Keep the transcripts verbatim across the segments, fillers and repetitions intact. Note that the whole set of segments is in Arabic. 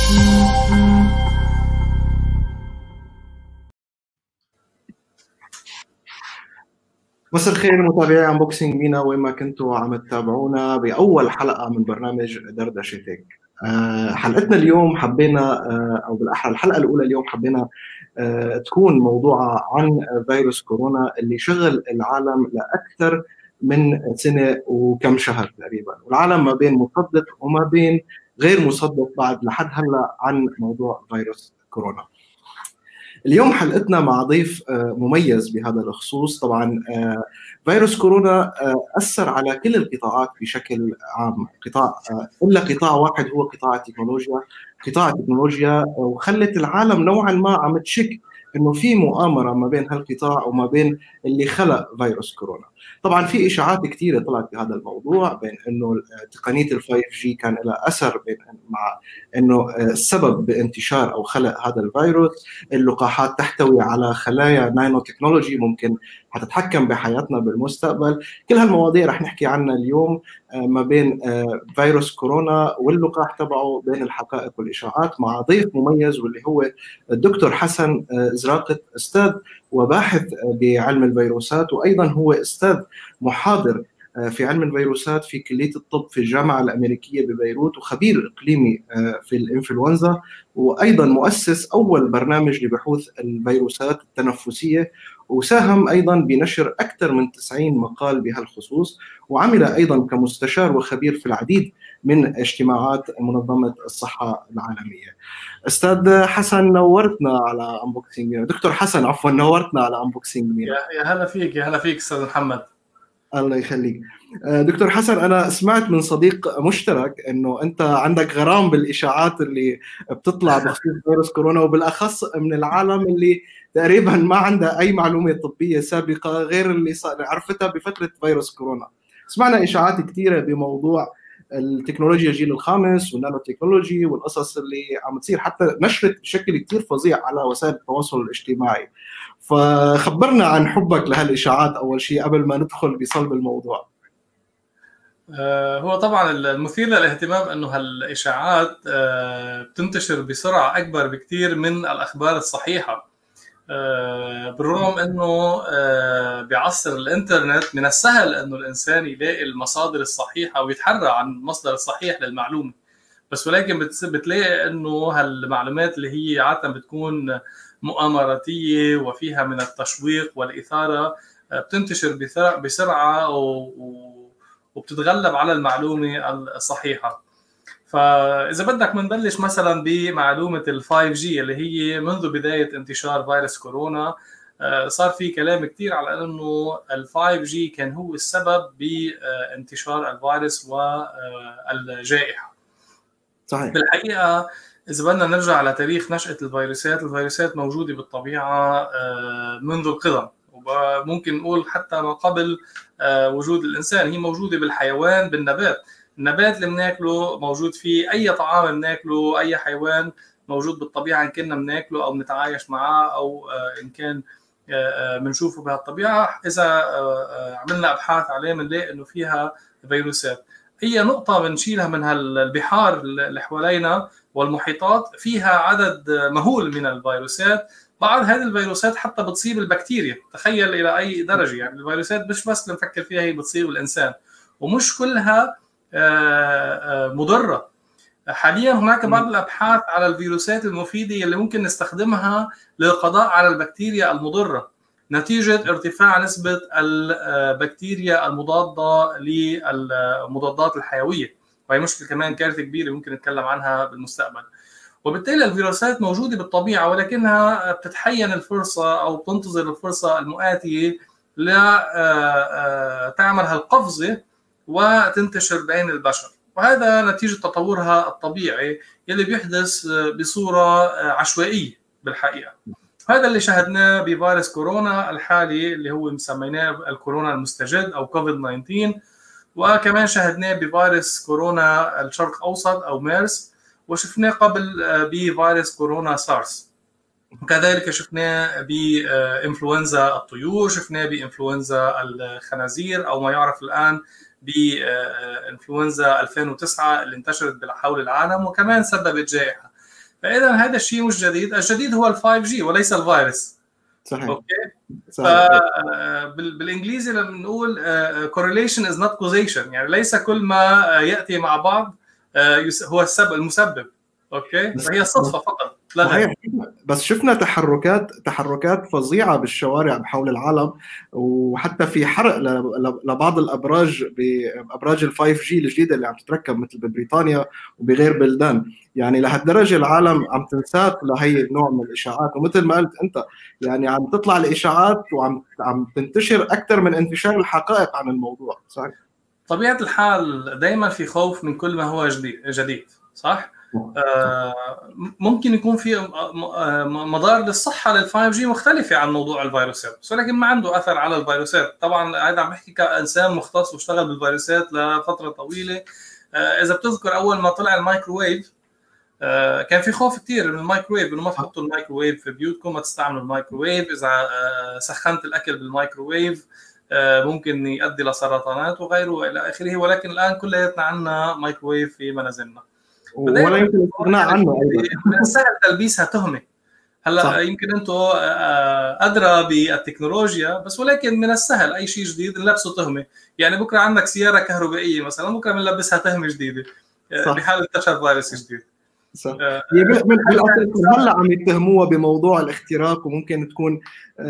مساء الخير متابعي انبوكسينج مينا، وين ما كنتوا عم تتابعونا باول حلقه من برنامج دردشه تك. أه حلقتنا اليوم حبينا أه او بالاحرى الحلقه الاولى اليوم حبينا أه تكون موضوعها عن فيروس كورونا اللي شغل العالم لاكثر من سنه وكم شهر تقريبا، والعالم ما بين مصدق وما بين غير مصدق بعد لحد هلا عن موضوع فيروس كورونا. اليوم حلقتنا مع ضيف مميز بهذا الخصوص. طبعا فيروس كورونا أثر على كل القطاعات بشكل عام، قطاع إلا قطاع واحد هو قطاع التكنولوجيا. قطاع التكنولوجيا وخلت العالم نوعا ما عم تشك انه في مؤامره ما بين هالقطاع وما بين اللي خلق فيروس كورونا. طبعا في اشاعات كثيره طلعت بهذا الموضوع، بين انه تقنيه ال فايف جي كان لها اثر بين مع انه السبب بانتشار او خلق هذا الفيروس. اللقاحات تحتوي على خلايا نانو تكنولوجي ممكن حتتحكم بحياتنا بالمستقبل. كل هالمواضيع رح نحكي عنها اليوم ما بين فيروس كورونا واللقاح تبعه، بين الحقائق والإشاعات، مع ضيف مميز واللي هو الدكتور حسن زراقة، أستاذ وباحث بعلم الفيروسات، وأيضا هو أستاذ محاضر في علم الفيروسات في كلية الطب في الجامعة الأمريكية ببيروت، وخبير إقليمي في الإنفلونزا، وأيضا مؤسس أول برنامج لبحوث الفيروسات التنفسية، وساهم أيضا بنشر أكثر من تسعين مقال بهالخصوص، وعمل أيضا كمستشار وخبير في العديد من اجتماعات منظمة الصحة العالمية. أستاذ حسن نورتنا على أنبوكسينج مينا. دكتور حسن عفوا، نورتنا على أنبوكسينج مينا. يا هلا فيك، يا هلا فيك أستاذ محمد. الله يخليك. دكتور حسن، أنا سمعت من صديق مشترك أنه أنت عندك غرام بالإشاعات اللي بتطلع بخصوص فيروس كورونا، وبالأخص من العالم اللي تقريبا ما عندها أي معلومة طبية سابقة غير اللي عرفتها بفترة فيروس كورونا. سمعنا إشاعات كثيرة بموضوع التكنولوجيا الجيل الخامس والنانو تكنولوجي والقصص اللي عم تصير، حتى نشرت بشكل كثير فظيع على وسائل التواصل الاجتماعي. فخبرنا عن حبك لهالإشاعات أول شيء قبل ما ندخل بصلب الموضوع. هو طبعا المثير للاهتمام أنه هالإشاعات بتنتشر بسرعة أكبر بكثير من الأخبار الصحيحة، بالرغم أنه بعصر الإنترنت من السهل أنه الإنسان يلاقي المصادر الصحيحة ويتحرى عن المصدر الصحيح للمعلومة، بس ولكن بتلاقي أنه هالمعلومات اللي هي عادة بتكون مؤامراتية وفيها من التشويق والإثارة بتنتشر بسرعة وبتتغلب على المعلومة الصحيحة. فإذا بدك منبلش مثلا بمعلومة ال فايف جي اللي هي منذ بداية انتشار فيروس كورونا صار في كلام كتير على أنه ال فايف جي كان هو السبب بانتشار الفيروس والجائحة. صحيح. بالحقيقة إذا بدنا نرجع لتاريخ نشأة الفيروسات، الفيروسات موجودة بالطبيعة منذ القدم، وممكن نقول حتى ما قبل وجود الإنسان. هي موجودة بالحيوان، بالنبات. النبات اللي بناكله موجود فيه، أي طعام بناكله، أي حيوان موجود بالطبيعة، إن كنا بناكله أو بنتعايش معه أو إن كان بنشوفه بهالطبيعة. إذا عملنا أبحاث عليه بنلاقي إنه فيها فيروسات. هي نقطة بنشيلها من هالبحار اللي حوالينا والمحيطات فيها عدد مهول من الفيروسات. بعض هذه الفيروسات حتى بتصيب البكتيريا، تخيل إلى أي درجة. يعني الفيروسات مش بس نفكر فيها هي بتصيب الإنسان، ومش كلها مضرة. حاليا هناك بعض الأبحاث على الفيروسات المفيدة اللي ممكن نستخدمها للقضاء على البكتيريا المضرة نتيجة ارتفاع نسبة البكتيريا المضادة للمضادات الحيوية، وهي مشكلة كمان كارثة كبيرة ممكن نتكلم عنها بالمستقبل. وبالتالي الفيروسات موجودة بالطبيعة، ولكنها بتتحين الفرصة أو بتنتظر الفرصة المؤاتية لتعمل هالقفزة وتنتشر بين البشر، وهذا نتيجة تطورها الطبيعي يلي بيحدث بصورة عشوائية بالحقيقة. هذا اللي شاهدناه بفيروس كورونا الحالي اللي هو مسميناه الكورونا المستجد أو كوفيد تسعة عشر، وكمان شاهدناه بفيروس كورونا الشرق أوسط أو ميرس، وشفناه قبل بفيروس كورونا سارس، وكذلك شفناه بإنفلونزا الطيور، شفناه بإنفلونزا الخنازير أو ما يعرف الآن بإنفلونزا ألفين وتسعة اللي انتشرت حول العالم وكمان سببت جائحة. فاذا هذا الشيء مش جديد، الجديد هو ال فايف جي وليس الفيروس. صحيح اوكي. صحيح. فبالانجليزي لما بنقول correlation is not causation، يعني ليس كل ما ياتي مع بعض هو السبب المسبب. اوكي، فهي صدفه فقط لا غير. صحيح. بس شفنا تحركات تحركات فظيعة بالشوارع بحول العالم، وحتى في حرق ل- ل- لبعض الأبراج بأبراج الفايف جي الجديدة اللي عم تتركب مثل ببريطانيا وبغير بلدان. يعني لهالدرجة العالم عم تنساق لهي النوع من الإشاعات، ومثل ما قلت أنت يعني عم تطلع الإشاعات وعم عم تنتشر أكثر من انتشار الحقائق عن الموضوع. صحيح. طبيعه الحال دائما في خوف من كل ما هو جديد جديد صح. آه، ممكن يكون في مضار للصحه لل فايف جي مختلفه عن موضوع الفيروسات، ولكن ما عنده اثر على الفيروسات. طبعا هذا عم بحكي كانسان مختص واشتغل بالفيروسات لفتره طويله. آه، اذا بتذكر اول ما طلع المايكروويف آه، كان في خوف كثير من المايكروويف، انه ما تحطوا المايكروويف في بيوتكم، ما تستعملوا المايكروويف، اذا آه، سخنت الاكل بالمايكروويف آه، ممكن يؤدي لسرطانات وغيره والى اخره. ولكن الان كلياتنا عندنا مايكروويف في منازلنا، ولا يمكن الاستغناء عنه ايضا. من السهل تلبيسها تهمه. هلا صح. يمكن انتم ادرى بالتكنولوجيا، بس ولكن من السهل اي شيء جديد نلبسه تهمه. يعني بكره عندك سياره كهربائيه مثلا، بكره بنلبسها تهمه جديده بحال انتشر فيروس جديد. صح. هي بالاساس هلا عم يتهموها بموضوع الاختراق، وممكن تكون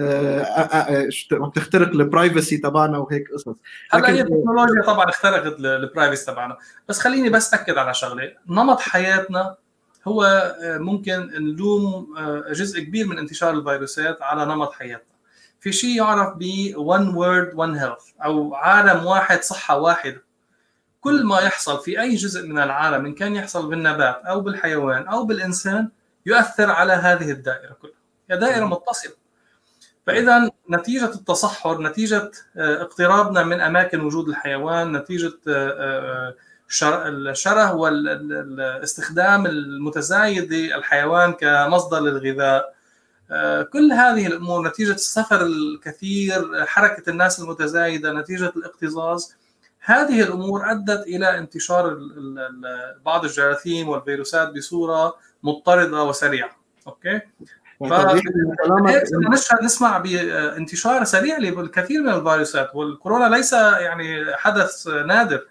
عم تخترق البرايفسي تبعنا وهيك قصص. هلا هي التكنولوجيا طبعا اخترقت البرايفسي تبعنا، بس خليني بس اكد على شغله. نمط حياتنا هو ممكن نلوم جزء كبير من انتشار الفيروسات على نمط حياتنا. في شيء يعرف ب one word one health او عالم واحد صحه واحده. كل ما يحصل في اي جزء من العالم، ان كان يحصل بالنبات او بالحيوان او بالانسان، يؤثر على هذه الدائره كلها. هي دائره متصله. فاذا نتيجه التصحر، نتيجه اقترابنا من اماكن وجود الحيوان، نتيجه الشره والاستخدام المتزايد للحيوان كمصدر للغذاء، كل هذه الامور، نتيجه السفر الكثير، حركه الناس المتزايده، نتيجه الاكتظاظ، هذه الامور ادت الى انتشار بعض الجراثيم والفيروسات بصوره مضطرده وسريعه. اوكي. فنشهد نسمع بانتشار سريع للكثير من الفيروسات، والكورونا ليس يعني حدث نادر.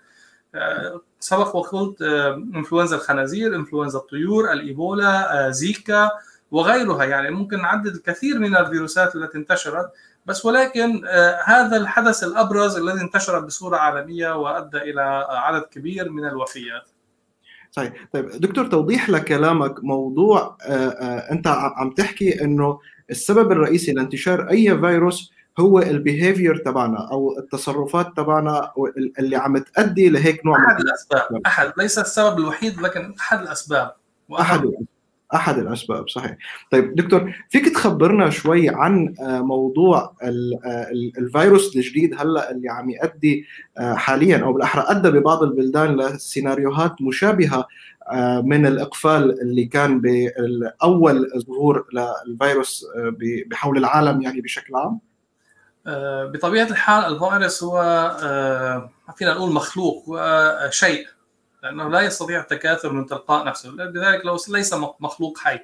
سبق وقلت انفلونزا الخنازير، انفلونزا الطيور، الايبولا، زيكا وغيرها. يعني ممكن نعدد الكثير من الفيروسات التي انتشرت، بس ولكن هذا الحدث الابرز الذي انتشر بصوره عالميه وادى الى عدد كبير من الوفيات. صحيح. طيب دكتور، توضيح لكلامك موضوع آآ آآ انت عم تحكي انه السبب الرئيسي لانتشار اي فيروس هو البيهيفير تبعنا او التصرفات تبعنا اللي عم تؤدي لهيك نوع احد من الاسباب، احد ليس السبب الوحيد لكن احد الاسباب احد احد الاسباب. صحيح. طيب دكتور، فيك تخبرنا شوي عن موضوع الفيروس الجديد هلا اللي عم يؤدي حاليا، او بالاحرى ادى ببعض البلدان لسيناريوهات مشابهه من الاقفال اللي كان باول ظهور للفيروس بحول العالم يعني بشكل عام؟ بطبيعه الحال الفيروس هو فينا نقول مخلوق، وشيء، لأنه لا يستطيع التكاثر من تلقاء نفسه، لذلك لو ليس مخلوق حي.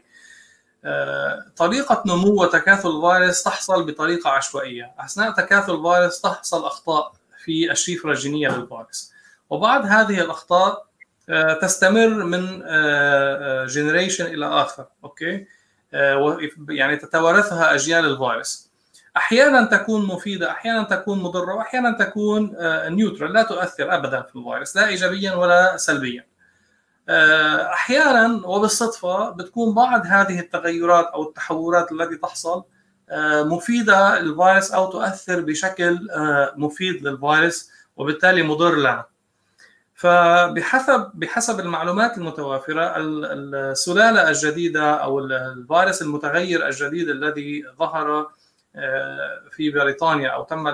طريقة نمو وتكاثر الفيروس تحصل بطريقة عشوائية. أثناء تكاثر الفيروس تحصل أخطاء في الشفرة الجينية للفيروس، وبعض هذه الأخطاء تستمر من جنريشن إلى آخر. أوكي، يعني تتوارثها أجيال الفيروس. احيانا تكون مفيده، احيانا تكون مضره، واحيانا تكون نيوترال، لا تؤثر ابدا في الفيروس، لا ايجابيا ولا سلبيا. احيانا وبالصدفه بتكون بعض هذه التغيرات او التحورات التي تحصل مفيده للفيروس او تؤثر بشكل مفيد للفيروس وبالتالي مضر لنا. فبحسب بحسب المعلومات المتوافره، السلاله الجديده او الفيروس المتغير الجديد الذي ظهر في بريطانيا أو تم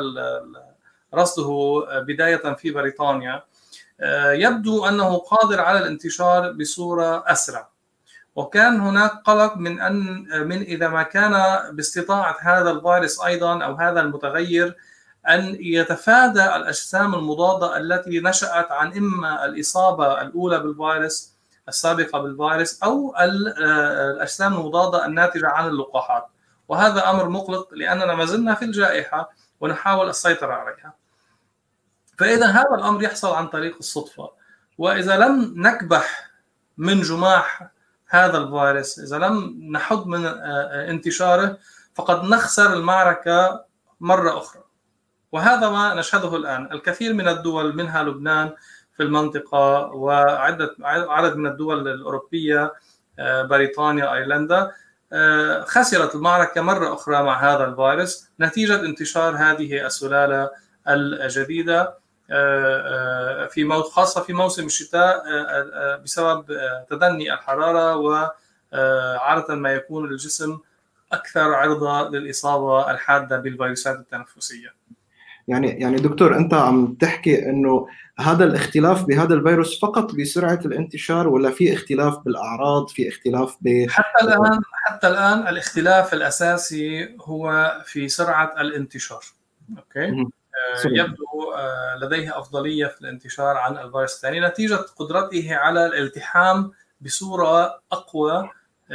رصده بداية في بريطانيا، يبدو أنه قادر على الانتشار بصورة أسرع. وكان هناك قلق من أن من إذا ما كان باستطاعة هذا الفيروس أيضا أو هذا المتغير أن يتفادى الأجسام المضادة التي نشأت عن إما الإصابة الأولى بالفيروس السابقة بالفيروس أو الأجسام المضادة الناتجة عن اللقاحات. وهذا أمر مقلق لأننا ما زلنا في الجائحة ونحاول السيطرة عليها. فإذا هذا الأمر يحصل عن طريق الصدفة، وإذا لم نكبح من جماح هذا الفيروس، إذا لم نحد من انتشاره، فقد نخسر المعركة مرة أخرى. وهذا ما نشهده الآن. الكثير من الدول منها لبنان في المنطقة وعدة عدد من الدول الأوروبية، بريطانيا، أيرلندا، خسرت المعركة مرة أخرى مع هذا الفيروس نتيجة انتشار هذه السلالة الجديدة في خاصة في موسم الشتاء بسبب تدني الحرارة، وعادة ما يكون الجسم أكثر عرضة للإصابة الحادة بالفيروسات التنفسية. يعني يعني دكتور، أنت عم تحكي إنه هذا الاختلاف بهذا الفيروس فقط بسرعة الانتشار، ولا في اختلاف بالأعراض، في اختلاف ب حتى الآن حتى الآن الاختلاف الأساسي هو في سرعة الانتشار. أوكي. يبدو لديه أفضلية في الانتشار عن الفيروس الثاني نتيجة قدرته على الالتحام بصورة أقوى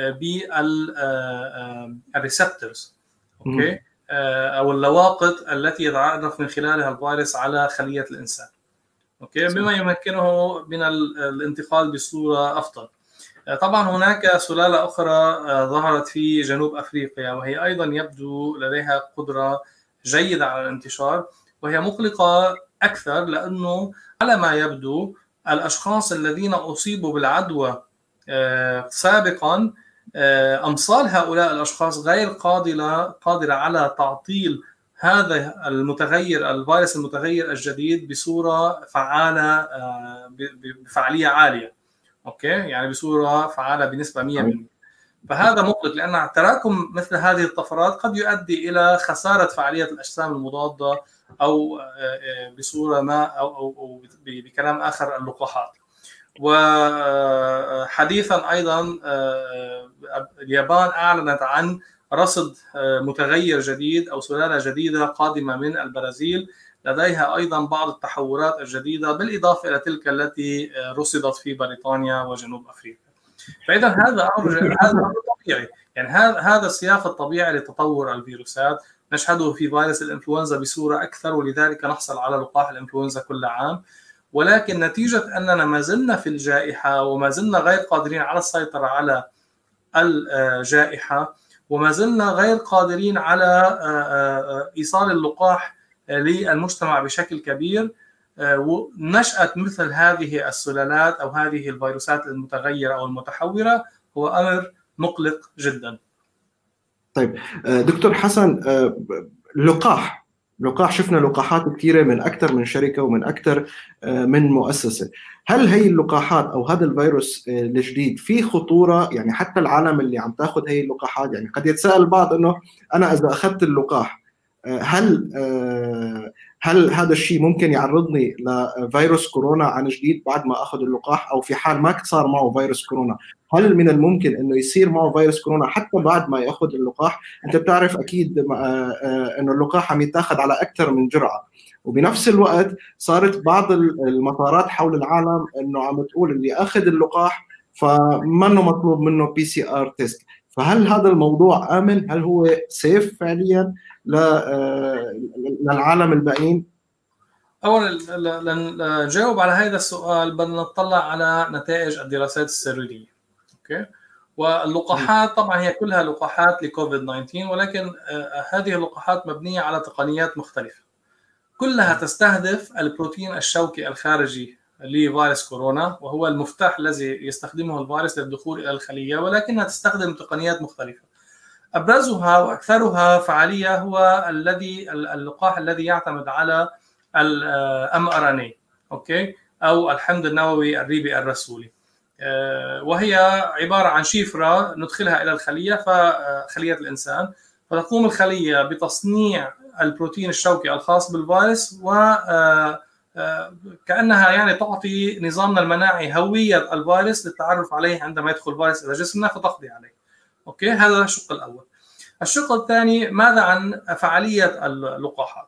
بالريسبتورز، أوكي، أو اللواقط التي يتعرف من خلالها الفيروس على خلية الإنسان، أوكي، بما يمكنه من الانتقال بصورة أفضل. طبعا هناك سلالة أخرى ظهرت في جنوب أفريقيا، وهي أيضا يبدو لديها قدرة جيدة على الانتشار، وهي مقلقة أكثر لأنه على ما يبدو الأشخاص الذين أصيبوا بالعدوى سابقا أمثال هؤلاء الأشخاص غير قادرة قادرة على تعطيل هذا المتغير الفيروس المتغير الجديد بصورة فعالة، بفعالية عالية، أوكي، يعني بصورة فعالة بنسبة مئة بالمئة. فهذا مقلق لأن تراكم مثل هذه الطفرات قد يؤدي إلى خسارة فعالية الأجسام المضادة، أو بصورة ما أو, أو بكلام آخر اللقاحات. وحديثا أيضا اليابان أعلنت عن رصد متغير جديد أو سلالة جديدة قادمة من البرازيل لديها أيضا بعض التحورات الجديدة بالإضافة إلى تلك التي رصدت في بريطانيا وجنوب أفريقيا. فإذا هذا أمر هذا أمر طبيعي، يعني هذا هذا السياق الطبيعي لتطور الفيروسات نشهده في فيروس الإنفلونزا بصورة أكثر، ولذلك نحصل على لقاح الإنفلونزا كل عام. ولكن نتيجة أننا ما زلنا في الجائحة وما زلنا غير قادرين على السيطرة على الجائحة، وما زلنا غير قادرين على إيصال اللقاح للمجتمع بشكل كبير، ونشأة مثل هذه السلالات أو هذه الفيروسات المتغيرة أو المتحورة هو أمر مقلق جدا. طيب دكتور حسن، لقاح لقاح شفنا لقاحات كثيرة من أكثر من شركة ومن أكثر من مؤسسة. هل هي اللقاحات أو هذا الفيروس الجديد في خطورة؟ يعني حتى العالم اللي عم تأخذ هي اللقاحات، يعني قد يتساءل البعض أنه أنا إذا أخذت اللقاح هل هل هذا الشيء ممكن يعرضني لفيروس كورونا عن جديد بعد ما أخذ اللقاح، أو في حال ما صار معه فيروس كورونا هل من الممكن أنه يصير معه فيروس كورونا حتى بعد ما يأخذ اللقاح؟ أنت بتعرف أكيد أنه اللقاح عم يتاخذ على أكثر من جرعة، وبنفس الوقت صارت بعض المطارات حول العالم أنه عم تقول اللي أخذ اللقاح فمنه مطلوب منه بي سي آر تيست. فهل هذا الموضوع آمن؟ هل هو سيف فعليا للعالم الباقيين؟ أولا لنجاوب على هذا السؤال بدنا نطلع على نتائج الدراسات السريرية. أوكي. واللقاحات طبعا هي كلها لقاحات لكوفيد تسعة عشر، ولكن هذه اللقاحات مبنية على تقنيات مختلفة كلها تستهدف البروتين الشوكي الخارجي لفيروس كورونا، وهو المفتاح الذي يستخدمه الفيروس للدخول إلى الخلية، ولكنها تستخدم تقنيات مختلفة. أبرزها وأكثرها فعالية هو الذي اللقاح الذي يعتمد على الام ار ان اي، اوكي، او الحمض النووي الريبي الرسولي، وهي عباره عن شفره ندخلها الى الخليه، فخليه الانسان، فتقوم الخليه بتصنيع البروتين الشوكي الخاص بالفيروس، وكانها يعني تعطي نظامنا المناعي هويه الفيروس للتعرف عليه عندما يدخل الفيروس الى جسمنا فتقضي عليه. اوكي، هذا الشق الاول. الشق الثاني، ماذا عن فعاليه اللقاحات؟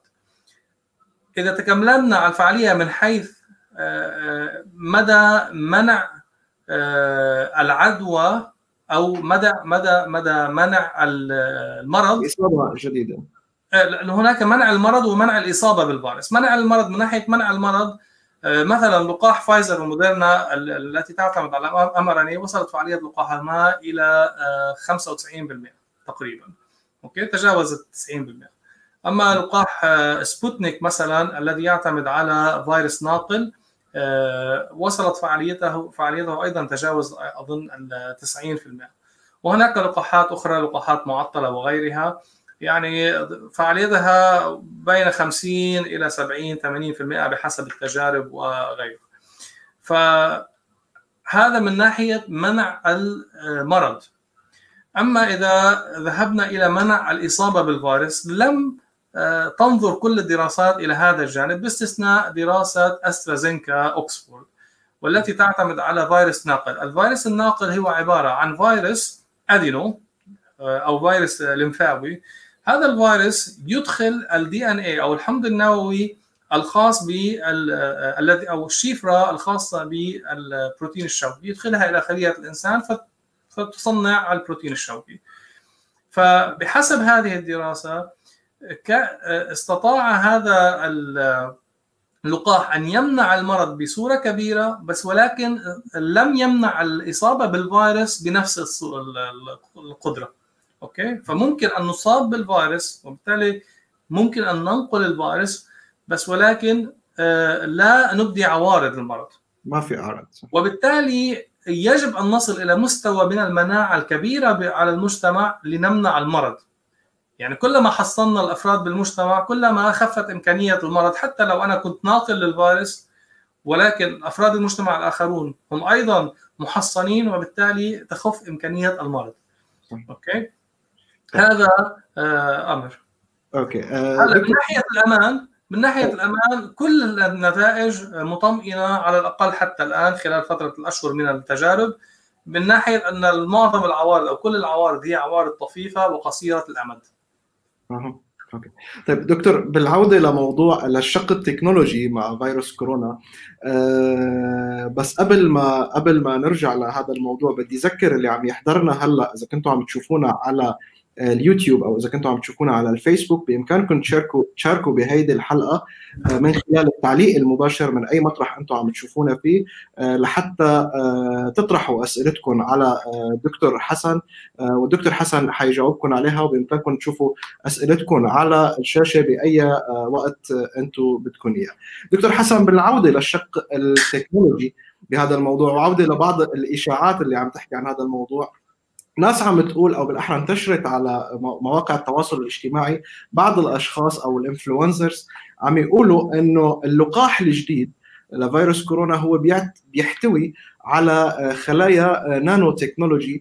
إذا تكلمنا عن الفعالية من حيث مدى منع العدوى او مدى مدى مدى منع المرض، اصابه جديده. هناك منع المرض ومنع الاصابه بالفيروس. منع المرض من ناحيه منع المرض، مثلا لقاح فايزر وموديرنا التي تعتمد على ام ار ان اي وصلت فعاليه لقاحها الى خمسة وتسعين بالمئة تقريبا، اوكي، تجاوزت تسعين بالمئة. اما لقاح سبوتنيك مثلا الذي يعتمد على فيروس ناقل وصلت فعاليته فعاليته ايضا تجاوز اظن ال تسعين بالمئة. وهناك لقاحات اخرى، لقاحات معطله وغيرها، يعني فعاليتها بين خمسين إلى سبعين ثمانين بالمئة بحسب التجارب وغيره. فهذا من ناحية منع المرض. أما إذا ذهبنا إلى منع الإصابة بالفيروس، لم تنظر كل الدراسات إلى هذا الجانب باستثناء دراسة أسترازينكا أوكسفورد، والتي تعتمد على فيروس ناقل. الفيروس الناقل هو عبارة عن فيروس أدينو أو فيروس لمفاوي. هذا الفيروس يدخل الدي ان اي او الحمض النووي الخاص بالذي او الشفره الخاصه بالبروتين الشوكي، يدخلها الى خليه الانسان فتصنع البروتين الشوكي. فبحسب هذه الدراسه استطاع هذا اللقاح ان يمنع المرض بصوره كبيره، بس ولكن لم يمنع الاصابه بالفيروس بنفس القدره. اوكي، فممكن ان نصاب بالفيروس وبالتالي ممكن ان ننقل الفيروس، بس ولكن لا نبدي عوارض المرض، ما في اعراض، وبالتالي يجب ان نصل الى مستوى من المناعه الكبيره على المجتمع لنمنع المرض. يعني كلما حصلنا الافراد بالمجتمع كلما خفت امكانيه المرض، حتى لو انا كنت ناقل للفيروس ولكن افراد المجتمع الاخرون هم ايضا محصنين، وبالتالي تخف امكانيه المرض. اوكي، هذا آه امر. اوكي. آه هلا من ناحيه الامان، من ناحيه الامان كل النتائج مطمئنه على الاقل حتى الان خلال فتره الاشهر من التجارب، من ناحيه ان معظم العوارض او كل العوارض هي عوارض طفيفه وقصيره الامد. اها اوكي. طيب دكتور، بالعوده لموضوع للشق التكنولوجي مع فيروس كورونا، أه بس قبل ما قبل ما نرجع لهذا الموضوع بدي اذكر اللي عم يحضرنا هلا، اذا كنتوا عم تشوفونا على اليوتيوب او اذا كنتوا عم تشوفونا على الفيسبوك، بامكانكم تشاركوا تشاركوا بهيدي الحلقه من خلال التعليق المباشر من اي مطرح انتم عم تشوفونا فيه، لحتى تطرحوا اسئلتكم على دكتور حسن، والدكتور حسن حيجاوبكم عليها، وبامكانكم تشوفوا اسئلتكم على الشاشه باي وقت انتم بدكم اياه. دكتور حسن، بالعوده للشق التكنولوجي بهذا الموضوع وعوده لبعض الاشاعات اللي عم تحكي عن هذا الموضوع، ناس عم تقول او بالاحرى انتشرت على مواقع التواصل الاجتماعي بعض الاشخاص او الانفلونسرز عم يقولوا انه اللقاح الجديد لفيروس كورونا هو بيحتوي على خلايا نانو تكنولوجي.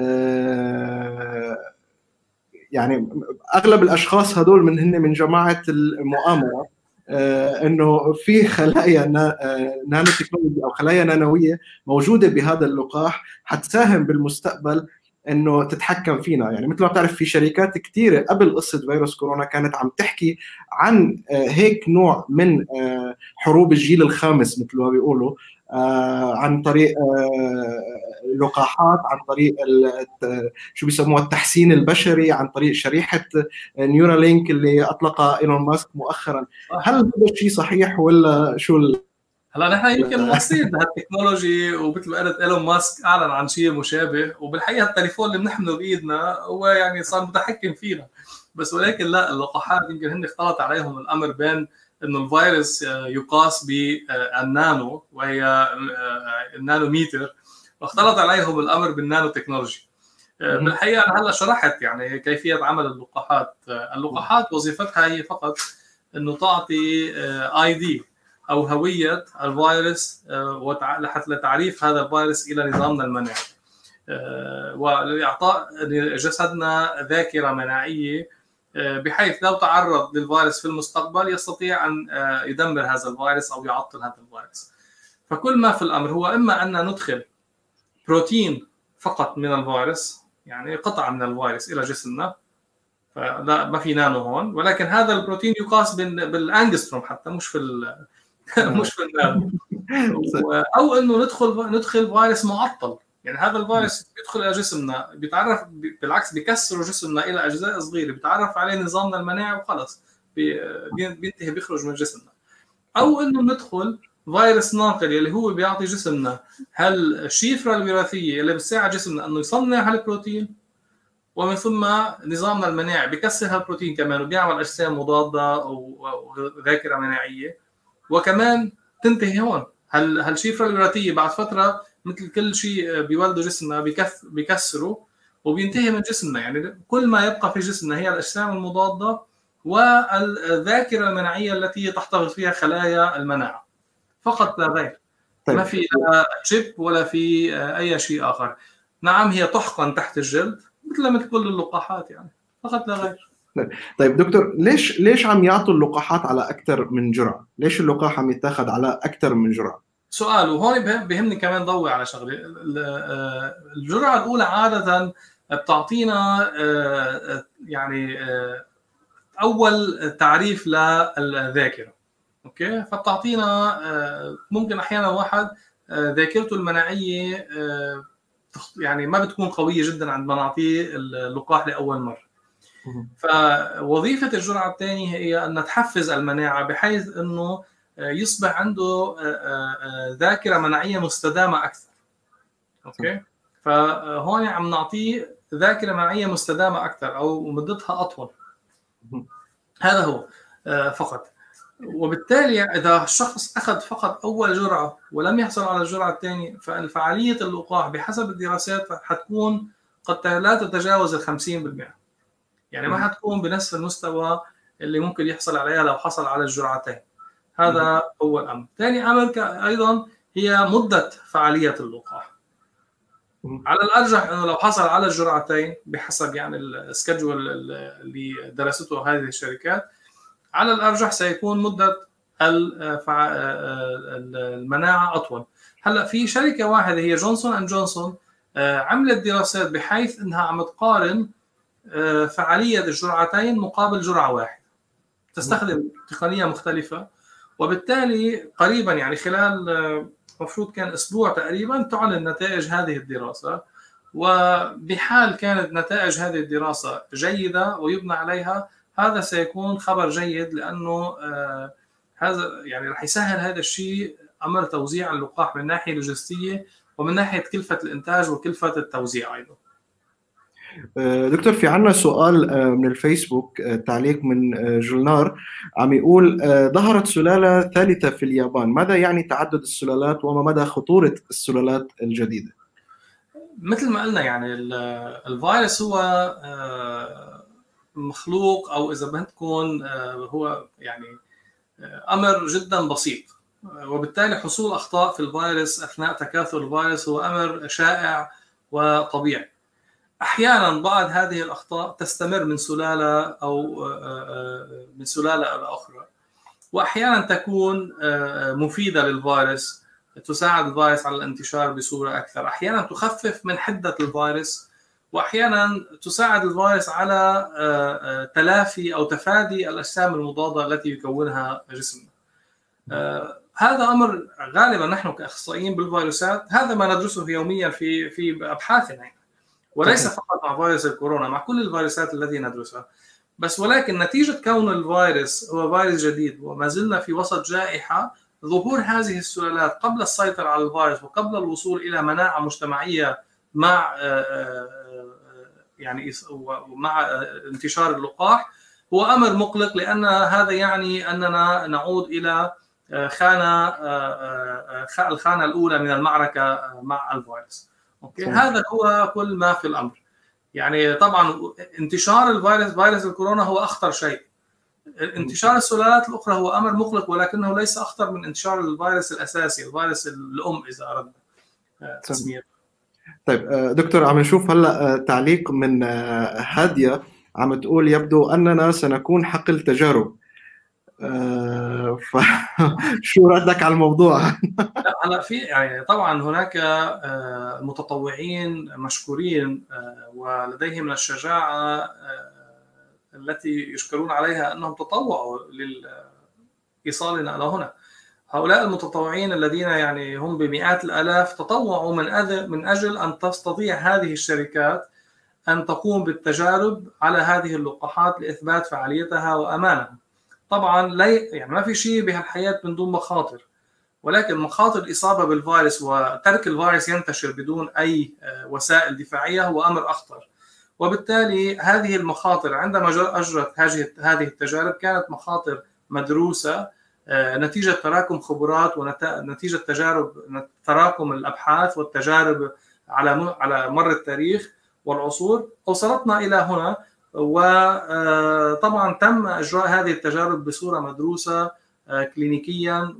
يعني اغلب الاشخاص هذول من هن من جماعه المؤامره، انه في خلايا نانو تكنولوجي او خلايا نانويه موجوده بهذا اللقاح حتساهم بالمستقبل انه تتحكم فينا. يعني مثل ما بتعرف في شركات كثيره قبل قصه فيروس كورونا كانت عم تحكي عن هيك نوع من حروب الجيل الخامس مثل ما بيقولوا، عن طريق لقاحات، عن طريق شو بيسموها التحسين البشري، عن طريق شريحه نيورالينك اللي اطلقها ايلون ماسك مؤخرا. هل هذا الشيء صحيح ولا شو ال... هلا نحن يمكن مواصلين بهالتكنولوجي، ومثل ما قلت ايلون ماسك اعلن عن شيء مشابه، وبالحقيقه التليفون اللي بنحمله بايدنا هو يعني صار متحكم فينا، بس ولكن لا، اللقاحات يمكن هن اختلط عليهم الامر بين انه الفيروس يقاس بالنانو وهي النانوميتر، واختلط عليهم الامر بالنانو تكنولوجي. بالحقيقه انا هلا شرحت يعني كيفيه عمل اللقاحات. اللقاحات وظيفتها هي فقط انه تعطي اي دي او هويه الفيروس لتعريف هذا الفيروس الى نظامنا المناعي، ولاعطاء جسدنا ذاكره مناعيه بحيث لو تعرض للفيروس في المستقبل يستطيع ان يدمر هذا الفيروس او يعطل هذا الفيروس. فكل ما في الامر هو اما ان ندخل بروتين فقط من الفيروس، يعني قطعه من الفيروس الى جسمنا، فلا ما في نانو هون، ولكن هذا البروتين يقاس بالانجستروم حتى مش في مش في النانو. او انه ندخل ندخل فيروس معطل. يعني هذا الفيروس بيدخل الى جسمنا، بيتعرف بالعكس بيكسروا جسمنا الى اجزاء صغيره، بيتعرف عليه نظامنا المناعي وخلص بينتهي بيخرج من جسمنا. او انه ندخل فيروس ناقل اللي هو بيعطي جسمنا هالشفره الوراثيه اللي بتساعد جسمنا انه يصنع هالبروتين، ومن ثم نظامنا المناعي بيكسر هالبروتين كمان وبيعمل اجسام مضاده او ذاكره مناعيه، وكمان تنتهي هون. هال هالشفره الوراثيه بعد فتره مثل كل شيء بيولده جسمنا بيكف بيكسره وبينتهي من جسمنا. يعني كل ما يبقى في جسمنا هي الاجسام المضاده والذاكره المناعيه التي تحتفظ فيها خلايا المناعه فقط لا غير. طيب. ما في لا شيب ولا في اي شيء اخر. نعم هي تحقن تحت الجلد مثل مثل كل اللقاحات يعني، فقط لا غير. طيب دكتور، ليش ليش عم يعطوا اللقاحات على اكثر من جرعه؟ ليش اللقاح عم يتاخذ على اكثر من جرعه؟ سؤال، وهون بيهمني كمان ضوي على شغله. الجرعه الاولى عاده بتعطينا يعني اول تعريف للذاكره، اوكي؟ فبتعطينا ممكن احيانا واحد ذاكرته المناعيه يعني ما بتكون قويه جدا عندما نعطيه اللقاح لاول مره. فوظيفه الجرعه الثانيه هي ان تحفز المناعه بحيث انه يصبح عنده ذاكره مناعيه مستدامه اكثر، اوكي؟ فهون عم نعطيه ذاكره مناعيه مستدامه اكثر او مدتها اطول. هذا هو فقط. وبالتالي اذا الشخص اخذ فقط اول جرعه ولم يحصل على الجرعه الثانيه، ففعاليه اللقاح بحسب الدراسات حتكون قد لا تتجاوز ال خمسين بالمئة. يعني ما حتكون بنفس المستوى اللي ممكن يحصل عليها لو حصل على الجرعتين. هذا اول امر. ثاني امر ايضا هي مده فعاليه اللقاح. على الارجح انه لو حصل على الجرعتين بحسب يعني السكجول اللي درسته هذه الشركات، على الارجح سيكون مده المناعه اطول. هلا في شركه واحده هي جونسون اند جونسون عملت دراسات بحيث انها عم تقارن فعاليه الجرعتين مقابل جرعه واحده، تستخدم تقنيه مختلفه، وبالتالي قريبا يعني خلال مفروض كان اسبوع تقريبا تعلن نتائج هذه الدراسه. وبحال كانت نتائج هذه الدراسه جيده ويبنى عليها، هذا سيكون خبر جيد، لانه آه هذا يعني رح يسهل هذا الشيء امر توزيع اللقاح من ناحيه لوجستيه ومن ناحيه كلفه الانتاج وكلفه التوزيع ايضا. دكتور، في عنا سؤال من الفيسبوك، تعليق من جولنار عم يقول: ظهرت سلالة ثالثة في اليابان، ماذا يعني تعدد السلالات وما مدى خطورة السلالات الجديدة؟ مثل ما قلنا يعني الفيروس هو مخلوق، او اذا بدكم هو يعني امر جدا بسيط، وبالتالي حصول اخطاء في الفيروس اثناء تكاثر الفيروس هو امر شائع وطبيعي. احيانا بعض هذه الاخطاء تستمر من سلاله او من سلاله الى اخرى، واحيانا تكون مفيده للفيروس، تساعد الفيروس على الانتشار بصوره اكثر، احيانا تخفف من حده الفيروس، واحيانا تساعد الفيروس على تلافي او تفادي الاجسام المضاده التي يكونها جسمنا. هذا امر غالبا نحن كاخصائيين بالفيروسات هذا ما ندرسه يوميا في في ابحاثنا، وليس فقط مع فيروس الكورونا، مع كل الفيروسات التي ندرسها. بس ولكن نتيجة كون الفيروس هو فيروس جديد وما زلنا في وسط جائحة، ظهور هذه السلالات قبل السيطرة على الفيروس وقبل الوصول إلى مناعة مجتمعية مع يعني مع انتشار اللقاح هو أمر مقلق، لأن هذا يعني أننا نعود إلى خانة الخانة الأولى من المعركة مع الفيروس. أوكي، هذا هو كل ما في الأمر. يعني طبعا انتشار الفيروس فيروس الكورونا هو أخطر شيء. انتشار السلالات الأخرى هو أمر مقلق، ولكنه ليس أخطر من انتشار الفيروس الأساسي، الفيروس الأم إذا أردنا تسميته. طيب دكتور، عم نشوف هلا تعليق من هادية عم تقول: يبدو أننا سنكون حقل تجارب. أه فشو ردك على الموضوع؟ لا هلا في يعني طبعا هناك متطوعين مشكورين ولديهم من الشجاعة التي يشكرون عليها أنهم تطوعوا لإيصالنا إلى هنا. هؤلاء المتطوعين الذين يعني هم بمئات الآلاف تطوعوا من أجل من أجل أن تستطيع هذه الشركات أن تقوم بالتجارب على هذه اللقاحات لإثبات فعاليتها وأمانها. طبعا لا يعني ما في شيء بهالحياة من دون مخاطر، ولكن مخاطر الإصابة بالفيروس وترك الفيروس ينتشر بدون أي وسائل دفاعية هو أمر أخطر. وبالتالي هذه المخاطر عندما أجرت هذه التجارب كانت مخاطر مدروسة نتيجة تراكم خبرات ونتيجة تجارب تراكم الأبحاث والتجارب على على مر التاريخ والعصور أوصلتنا إلى هنا. وطبعا تم إجراء هذه التجارب بصورة مدروسة كلينيكيا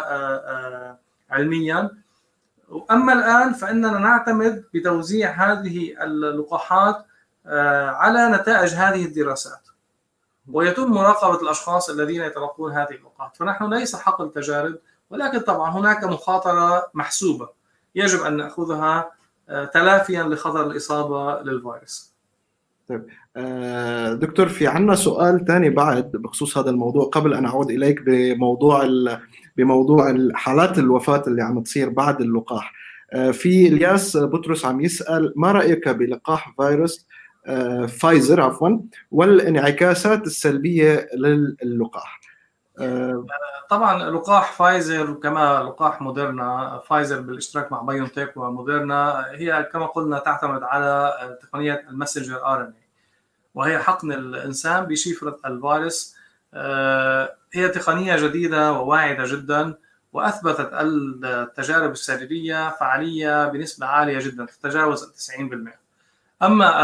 وعلميا. أما الآن فإننا نعتمد بتوزيع هذه اللقاحات على نتائج هذه الدراسات، ويتم مراقبة الأشخاص الذين يتلقون هذه اللقاحات. فنحن ليس حقل تجارب، ولكن طبعا هناك مخاطرة محسوبة يجب أن نأخذها تلافيا لخطر الإصابة للفيروس. طيب دكتور، في عنا سؤال ثاني بعد بخصوص هذا الموضوع قبل أن أعود إليك بموضوع بموضوع حالات الوفاة اللي عم تصير بعد اللقاح. في الياس بطرس عم يسأل ما رأيك بلقاح فيروس فايزر عفوا والانعكاسات السلبية للقاح؟ طبعا لقاح فايزر كما لقاح موديرنا، فايزر بالاشتراك مع بايونتك وموديرنا، هي كما قلنا تعتمد على تقنية المسنجر آر إن إيه، وهي حقن الإنسان بشفرة الفيروس. هي تقنية جديدة وواعدة جدا، وأثبتت التجارب السريرية فعالية بنسبة عالية جدا تتجاوز تسعين بالمئة. أما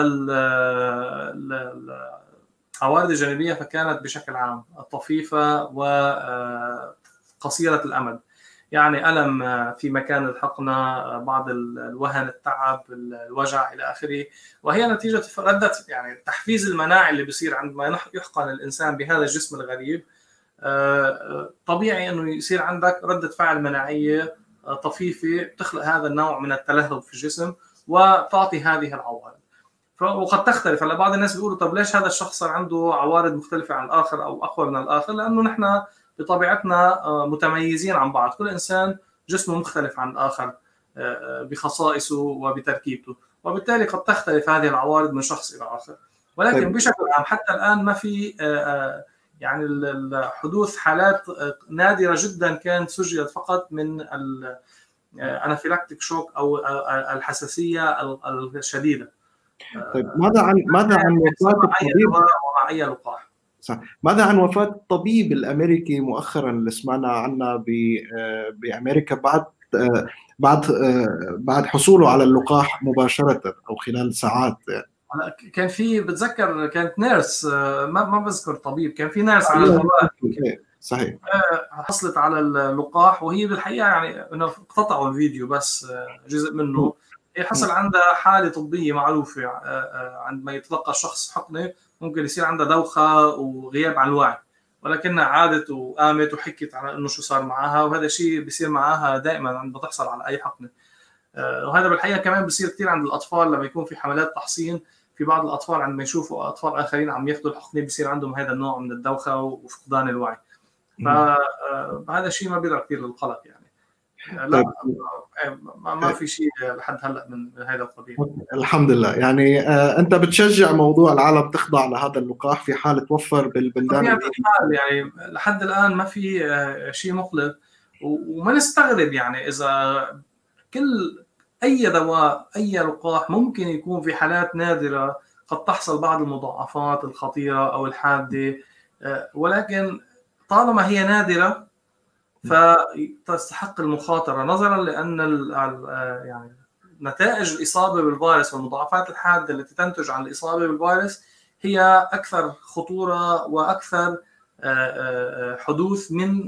العوارض الجانبية فكانت بشكل عام طفيفة وقصيرة الأمد، يعني ألم في مكان الحقنة، بعض الوهن، التعب، الوجع إلى آخره. وهي نتيجة ردة يعني التحفيز المناعي اللي بيصير عندما يحقن الإنسان بهذا الجسم الغريب. طبيعي أنه يصير عندك ردة فعل مناعية طفيفة تخلق هذا النوع من التلهب في الجسم وتعطي هذه العوارض. وقد تختلف. هلا بعض الناس بيقولوا طب ليش هذا الشخص عنده عوارض مختلفة عن الآخر أو أقوى من الآخر؟ لأنه نحن بطبيعتنا متميزين عن بعض، كل إنسان جسمه مختلف عن الآخر بخصائصه وبتركيبته، وبالتالي قد تختلف هذه العوارض من شخص إلى آخر. ولكن بشكل عام حتى الآن ما في يعني حدوث حالات نادرة جدا كانت سجلت فقط من الانافيلاكتيك شوك أو الحساسية الشديدة. طيب ماذا عن ماذا عن وفاة الطبيب مع أي لقاح؟ صح. ماذا عن وفاة الطبيب الأمريكي مؤخرا اللي سمعنا عنها بأمريكا بعد بعد بعد حصوله على اللقاح مباشرة أو خلال ساعات؟ كان في بتذكر كانت نيرس، ما ما بذكر طبيب، كان في نيرس على الهواء صحيح حصلت على اللقاح، وهي بالحقيقة يعني انه اقتطعوا الفيديو بس جزء منه. حصل عندها حالة طبية معروفة، عندما يتلقى الشخص حقنة ممكن يصير عندها دوخة وغياب عن الوعي، ولكنها عادت وقامت وحكت على انه شو صار معها، وهذا الشيء بيصير معها دائما عندما تحصل على اي حقنة. وهذا بالحقيقة كمان بيصير كثير عند الأطفال لما يكون في حملات تحصين. في بعض الأطفال عندما يشوفوا أطفال آخرين عم ياخذوا الحقنة بيصير عندهم هذا النوع من الدوخة وفقدان الوعي. فهذا الشيء ما بيدعو كثير للقلق يعني. لا ما في شيء لحد هلا من هذا القبيل. الحمد لله. يعني آه انت بتشجع موضوع العالم تخضع لهذا اللقاح في حال توفر بالبلدان الحال. يعني لحد الان ما في آه شيء مقلق، وما نستغرب يعني اذا كل اي دواء اي لقاح ممكن يكون في حالات نادره قد تحصل بعض المضاعفات الخطيره او الحاده، آه ولكن طالما هي نادره فتستحق المخاطرة، نظرا لأن يعني نتائج الإصابة بالفيروس والمضاعفات الحادة التي تنتج عن الإصابة بالفيروس هي أكثر خطورة وأكثر حدوث من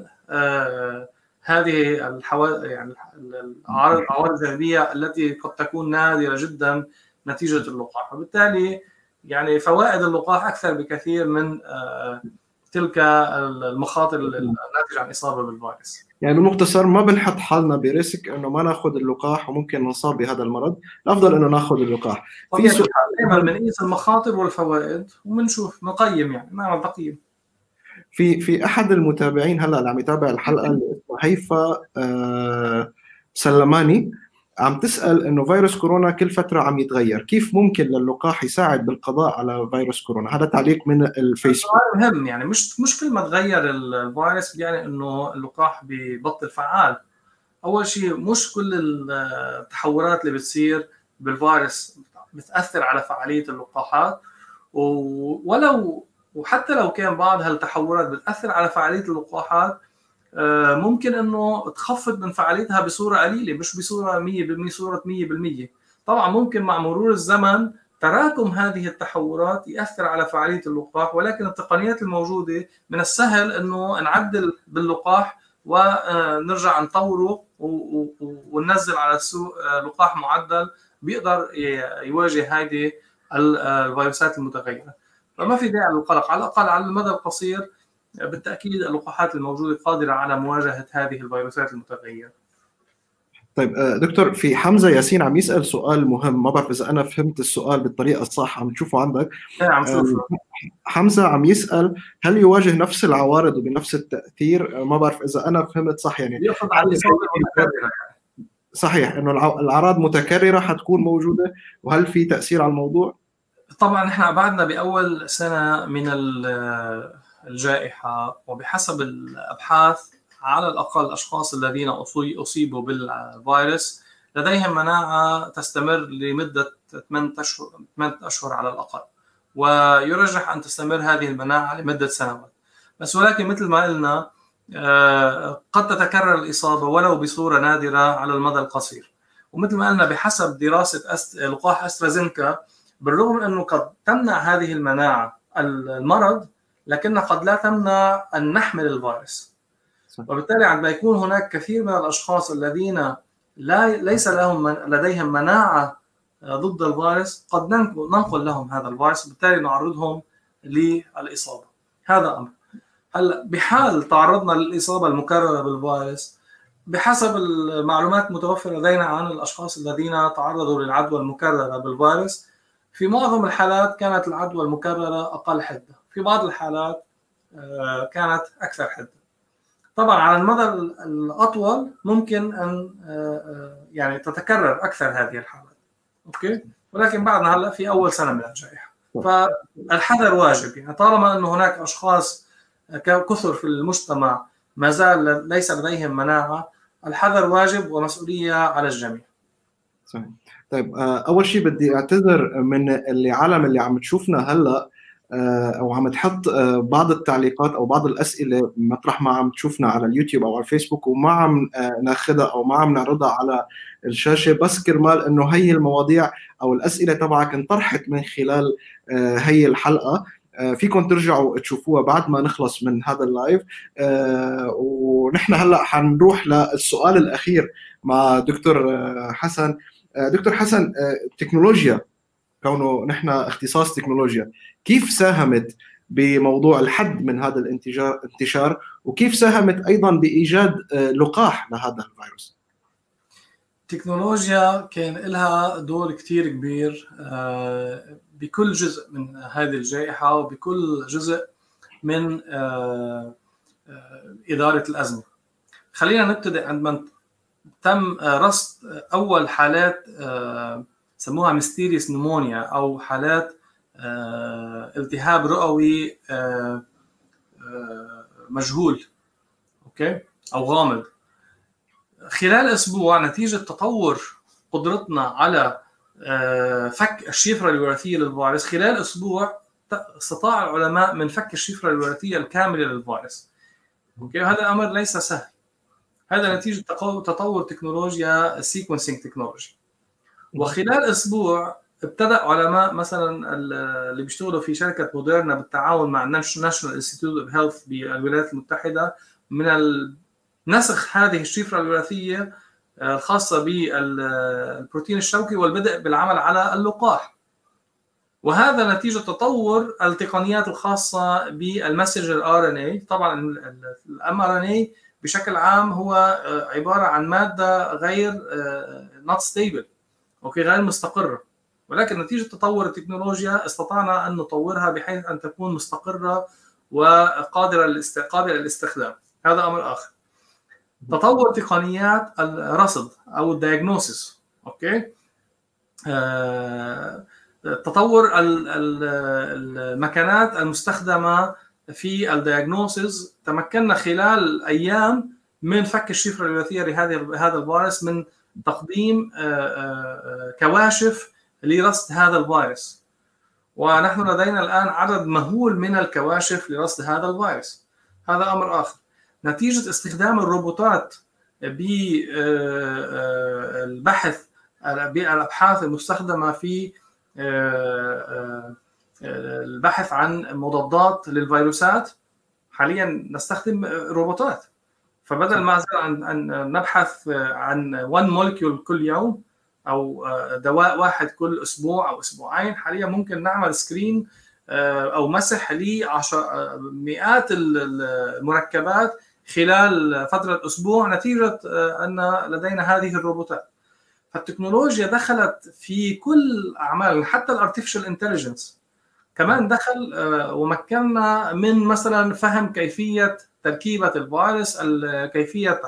هذه الحوادث، يعني العوارض الجانبية التي قد تكون نادرة جدا نتيجة اللقاح. وبالتالي يعني فوائد اللقاح أكثر بكثير من تلك المخاطر الناتجة عن إصابة بالفيروس. يعني بالمختصر ما بنحط حالنا بريسك انه ما ناخذ اللقاح وممكن نصاب بهذا المرض، الافضل انه ناخذ اللقاح. في سؤال دائما بنقيس المخاطر والفوائد وبنشوف نقيم، يعني نعمل تقييم. في في احد المتابعين هلا اللي عم يتابع الحلقه اللي اسمها هيفا آه سلماني، عم تسال انه فيروس كورونا كل فتره عم يتغير، كيف ممكن للقاح يساعد بالقضاء على فيروس كورونا؟ هذا تعليق من الفيسبوك. سؤال مهم، يعني مش مش كل ما تغير الفيروس يعني انه اللقاح ببطل فعال. اول شيء مش كل التحورات اللي بتصير بالفيروس بتاثر على فعاليه اللقاحات، ولو وحتى لو كان بعض هالتحورات بتاثر على فعاليه اللقاحات ممكن انه تخفض من فعاليتها بصوره قليله، مش بصوره مية بالمية، صوره مية بالمية. طبعا ممكن مع مرور الزمن تراكم هذه التحورات يأثر على فعالية اللقاح، ولكن التقنيات الموجودة من السهل أنه نعدل باللقاح ونرجع نطوره وننزل على السوق لقاح معدل بيقدر يواجه هذه الفيروسات المتغيرة. فما في داعي للقلق، على الأقل على المدى القصير بالتأكيد اللقاحات الموجودة قادرة على مواجهة هذه الفيروسات المتغيرة. طيب دكتور، في حمزة ياسين عم يسأل سؤال مهم، ما بعرف إذا أنا فهمت السؤال بالطريقة الصح، عم تشوفه عندك؟ ايه عم شوفه. حمزة عم يسأل هل يواجه نفس العوارض وبنفس التأثير؟ ما بعرف إذا أنا فهمت صح، يعني يقصد على الإصابة المتكررة. صحيح إنه الأعراض متكررة حتكون موجودة، وهل في تأثير على الموضوع؟ طبعا نحن بعدنا بأول سنة من الجائحة، وبحسب الأبحاث على الأقل الأشخاص الذين أصيبوا بالفيروس لديهم مناعة تستمر لمدة ثمانية أشهر ثمانية أشهر على الأقل، ويرجح أن تستمر هذه المناعة لمدة سنوات. بس ولكن مثل ما قلنا قد تتكرر الإصابة ولو بصورة نادرة على المدى القصير. ومثل ما قلنا بحسب دراسة أست... لقاح أسترازينكا، بالرغم أنه قد تمنع هذه المناعة المرض، لكنها قد لا تمنع أن نحمل الفيروس. وبالتالي عندما يكون هناك كثير من الأشخاص الذين لا ليس لهم من... لديهم مناعة ضد الفيروس، قد ننقل لهم هذا الفيروس، وبالتالي نعرضهم للإصابة. هذا أمر. هلا بحال تعرضنا للإصابة المكررة بالفيروس، بحسب المعلومات المتوفرة لدينا عن الأشخاص الذين تعرضوا للعدوى المكررة بالفيروس، في معظم الحالات كانت العدوى المكررة أقل حدة، في بعض الحالات كانت أكثر حدة. طبعا على المدى الأطول ممكن أن يعني تتكرر أكثر هذه الحالات، أوكي؟ ولكن بعدنا هلا في أول سنة من الجائحة، فالحذر واجب. يعني طالما أنه هناك أشخاص كثر في المجتمع ما زال ليس لديهم مناعة، الحذر واجب ومسؤولية على الجميع. صحيح. طيب أول شيء بدي أعتذر من اللي عالم اللي عم تشوفنا هلأ أو عم تحط بعض التعليقات أو بعض الأسئلة مطرح ما عم تشوفنا على اليوتيوب أو على الفيسبوك، وما عم ناخذها أو ما عم نعرضها على الشاشة، بس كرمال إنه هي المواضيع أو الأسئلة تبعك انطرحت من خلال هي الحلقة، فيكم ترجعوا تشوفوها بعد ما نخلص من هذا اللايف. ونحن هلأ حنروح للسؤال الأخير مع دكتور حسن. دكتور حسن، التكنولوجيا كونه نحن اختصاص تكنولوجيا، كيف ساهمت بموضوع الحد من هذا الانتشار، وكيف ساهمت أيضا بإيجاد لقاح لهذا الفيروس؟ التكنولوجيا كان لها دور كتير كبير بكل جزء من هذه الجائحة وبكل جزء من إدارة الأزمة. خلينا نبتدئ عندما تم رصد أول حالات سموها ميستيريس نمونيا أو حالات التهاب رئوي مجهول، أوكي، أو غامض. خلال أسبوع نتيجة تطور قدرتنا على فك الشفرة الوراثية للفيروس، خلال أسبوع استطاع العلماء من فك الشفرة الوراثية الكاملة للفيروس. أوكي، هذا أمر ليس سهل، هذا نتيجة تطور تكنولوجيا السيكونسينج تكنولوجي. وخلال أسبوع ابتدأ علماء مثلا اللي بيشتغلوا في شركة موديرنا بالتعاون مع ناشونال انستيتيوت اوف هيلث بالولايات المتحدة من نسخ هذه الشفرة الوراثية الخاصة بالبروتين الشوكي والبدء بالعمل على اللقاح. وهذا نتيجة تطور التقنيات الخاصة بالمسنجر ار ان اي. طبعا الام ار ان اي بشكل عام هو عبارة عن مادة غير not stable، اوكي، غير مستقرة، ولكن نتيجة تطور التكنولوجيا استطعنا أن نطورها بحيث أن تكون مستقرة وقادرة قابلة للاستخدام. هذا أمر آخر. تطور تقنيات الرصد أو الدياجنوسيس. أوكي. آه، تطور المكانات المستخدمة في الدياجنوسيس. تمكنا خلال أيام من فك الشفرة الوراثية لهذا الفيروس، من تقديم كواشف لرصد هذا الفيروس، ونحن لدينا الآن عدد مهول من الكواشف لرصد هذا الفيروس. هذا أمر آخر. نتيجة استخدام الروبوتات بالبحث بالأبحاث المستخدمة في البحث عن مضادات للفيروسات، حاليا نستخدم روبوتات. فبدل ما أن نبحث عن one molecule كل يوم أو دواء واحد كل أسبوع أو أسبوعين، حاليا ممكن نعمل سكرين أو مسح لمئات المركبات خلال فترة أسبوع نتيجة أن لدينا هذه الروبوتات. فالتكنولوجيا دخلت في كل أعمال، حتى الارتفيشال انتليجنس كمان دخل ومكننا من مثلا فهم كيفية تركيبة الفيروس، كيفية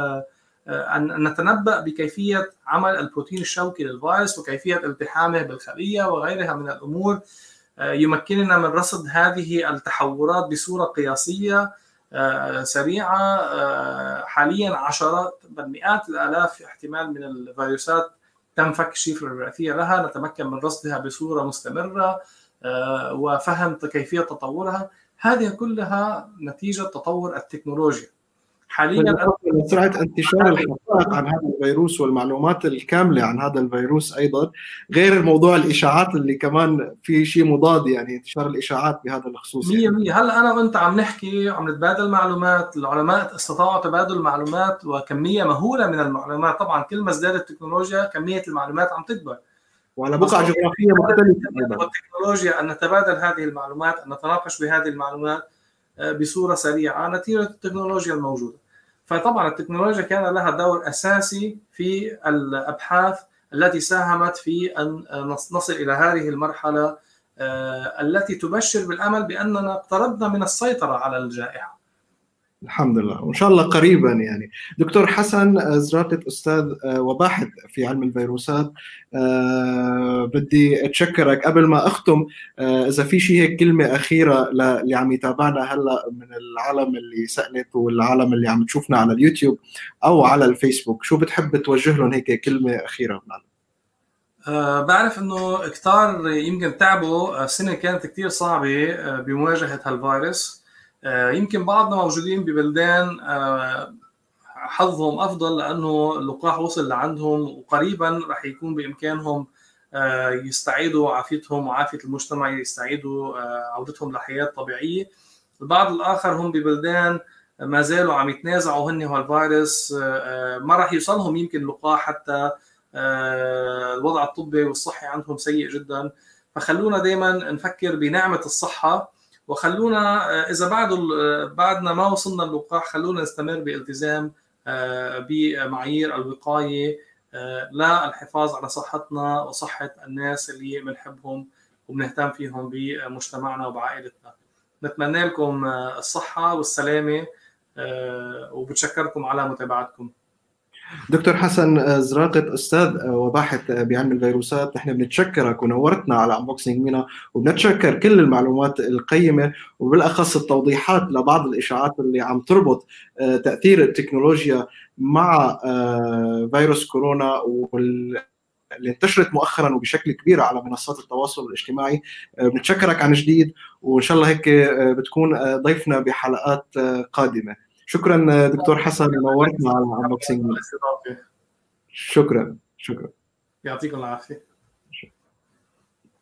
أن نتنبأ بكيفية عمل البروتين الشوكي للفيروس وكيفية التحامه بالخلية وغيرها من الأمور. يمكننا من رصد هذه التحورات بصورة قياسية سريعة. حاليا عشرات بل مئات الآلاف احتمال من الفيروسات تم فك الشفرة الوراثية لها، نتمكن من رصدها بصورة مستمرة وفهم كيفية تطورها. هذه كلها نتيجة تطور التكنولوجيا. حاليا سرعة انتشار الحقائق عن هذا الفيروس والمعلومات الكاملة عن هذا الفيروس أيضا، غير موضوع الإشاعات اللي كمان في شيء مضاد، يعني انتشار الإشاعات بهذا الخصوص. مية مية. هلا أنا وأنت عم نحكي عم نتبادل معلومات، العلماء استطاعوا تبادل معلومات وكمية مهولة من المعلومات. طبعا كل ما ازدادت التكنولوجيا كمية المعلومات عم تكبر، وعلى بقعة جغرافية مختلفة. والتكنولوجيا أن نتبادل هذه المعلومات، أن نتناقش بهذه المعلومات بصورة سريعة نتيجة التكنولوجيا الموجودة. فطبعا التكنولوجيا كان لها دور أساسي في الأبحاث التي ساهمت في أن نصل إلى هذه المرحلة التي تبشر بالأمل بأننا اقتربنا من السيطرة على الجائحة. الحمد لله، وإن شاء الله قريبا. يعني دكتور حسن زراقة، أستاذ وباحث في علم الفيروسات، أه بدي أتشكرك. قبل ما أختم، أه إذا في شيء هيك كلمة أخيرة اللي عم يتابعنا هلأ من العالم اللي سألت والعالم اللي عم تشوفنا على اليوتيوب أو على الفيسبوك، شو بتحب توجه لهم هيك كلمة أخيرة؟ أه بعرف إنه كتار يمكن تعبوا، السنة كانت كتير صعبة بمواجهة هالفيروس. يمكن بعضنا موجودين ببلدان حظهم أفضل لأنه اللقاح وصل لعندهم، وقريبا رح يكون بإمكانهم يستعيدوا عافيتهم وعافية المجتمع، يستعيدوا عودتهم لحياة طبيعية. البعض الآخر هم ببلدان ما زالوا عم يتنازعوا هن هالفيروس، ما رح يوصلهم يمكن لقاح، حتى الوضع الطبي والصحي عندهم سيء جدا. فخلونا دايما نفكر بنعمة الصحة، وخلونا إذا بعد بعدنا ما وصلنا اللقاح خلونا نستمر بالتزام بمعايير الوقاية للحفاظ على صحتنا وصحة الناس اللي بنحبهم وبنهتم فيهم بمجتمعنا وبعائلتنا. نتمنى لكم الصحة والسلامة وبتشكركم على متابعتكم. دكتور حسن زراقة، أستاذ وباحث بعلم الفيروسات، نحن بنتشكرك ونورتنا على أنبوكسينج مينا، وبنتشكر كل المعلومات القيمة وبالأخص التوضيحات لبعض الإشاعات اللي عم تربط تأثير التكنولوجيا مع فيروس كورونا واللي انتشرت مؤخرا وبشكل كبير على منصات التواصل الاجتماعي. بنتشكرك عن جديد، وإن شاء الله هيك بتكون ضيفنا بحلقات قادمة. شكرا دكتور حسن، نورتنا على انبوكسينج. شكرا شكرا، يعطيكم العافيه.